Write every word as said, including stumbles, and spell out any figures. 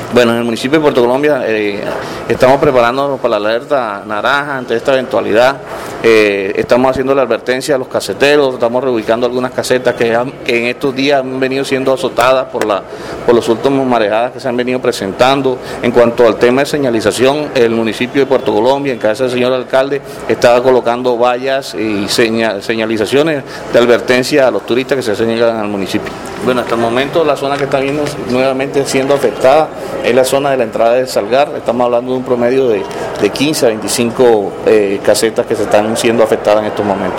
Bueno, en el municipio de Puerto Colombia eh, estamos preparándonos para la alerta naranja ante esta eventualidad. Eh, estamos haciendo la advertencia a los caseteros, estamos reubicando algunas casetas que, han, que en estos días han venido siendo azotadas por, la, por los últimos marejadas que se han venido presentando. En cuanto al tema de señalización, el municipio de Puerto Colombia, en cabeza del señor alcalde, estaba colocando vallas y señal, señalizaciones de advertencia a los turistas que se señalan al municipio. Bueno, hasta el momento la zona que está viendo nuevamente siendo afectada es la zona de la entrada de Salgar. Estamos hablando de un promedio de, de quince a veinticinco eh, casetas que se están siendo afectadas en estos momentos.